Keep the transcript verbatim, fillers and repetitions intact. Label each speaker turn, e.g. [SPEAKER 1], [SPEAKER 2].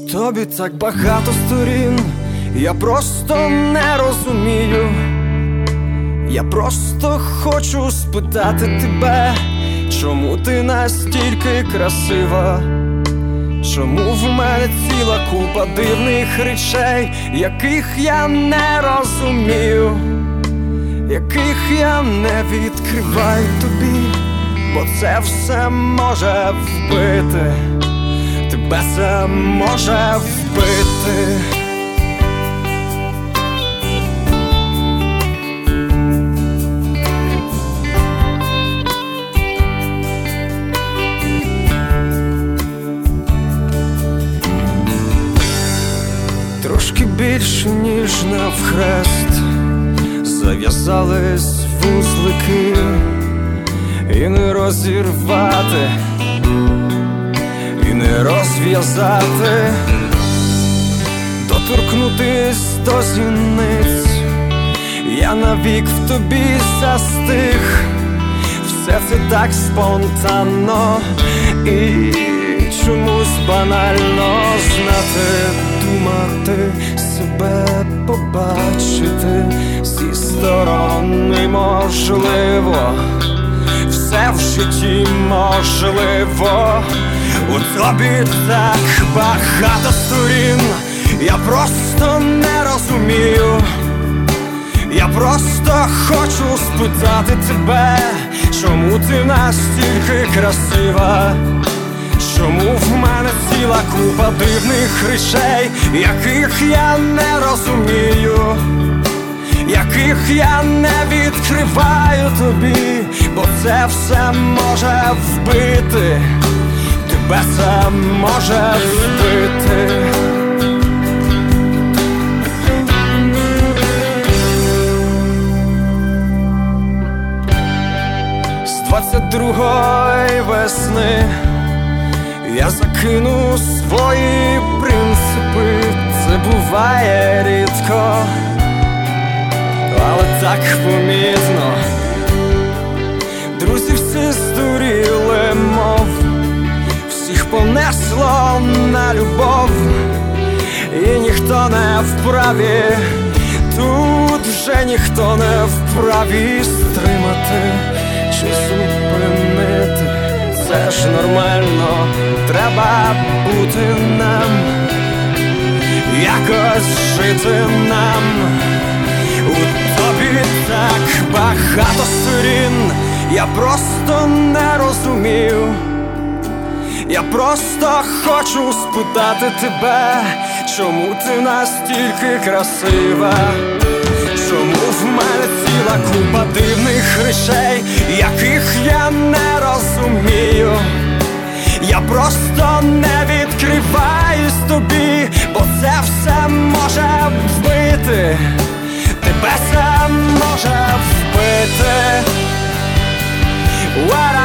[SPEAKER 1] тобі так багато сторін, я просто не розумію. Я просто хочу спитати тебе, чому ти настільки красива? Чому в мене ціла купа дивних речей, яких я не розумію, яких я не відкриваю тобі, бо це все може вбити, тебе це може вбити. Трошки більше, ніж навхрест, зав'язались вузлики, і не розірвати, і не розв'язати, доторкнутись до зіниць. Я навік в тобі застиг, все це так спонтанно і чомусь банально. Знати, думати, себе побачити зі сторони можливо, все в житті можливо. У тобі так багато сторін, я просто не розумію. Я просто хочу спитати тебе, чому ти настільки красива? Чому в мене ціла купа дивних речей, яких я не розумію, яких я не відкриваю тобі, бо це все може вбити, тебе це може вбити. З двадцять другої весни я закину свої принципи, це буває рідко, але так помітно. Друзі всі здуріли, мов всіх понесло на любов, і ніхто не вправі, тут вже ніхто не вправі стримати чи зупинити. Це ж нормально, треба бути нам, якось жити нам. У тобі так багато сторін, я просто не розумію. Я просто хочу спитати тебе, чому ти настільки красива? Чому в мене ціла купа дивних речей, яких я не розумію? Я просто не відкриваюсь тобі, бо це все може вбити, тебе це може вбити.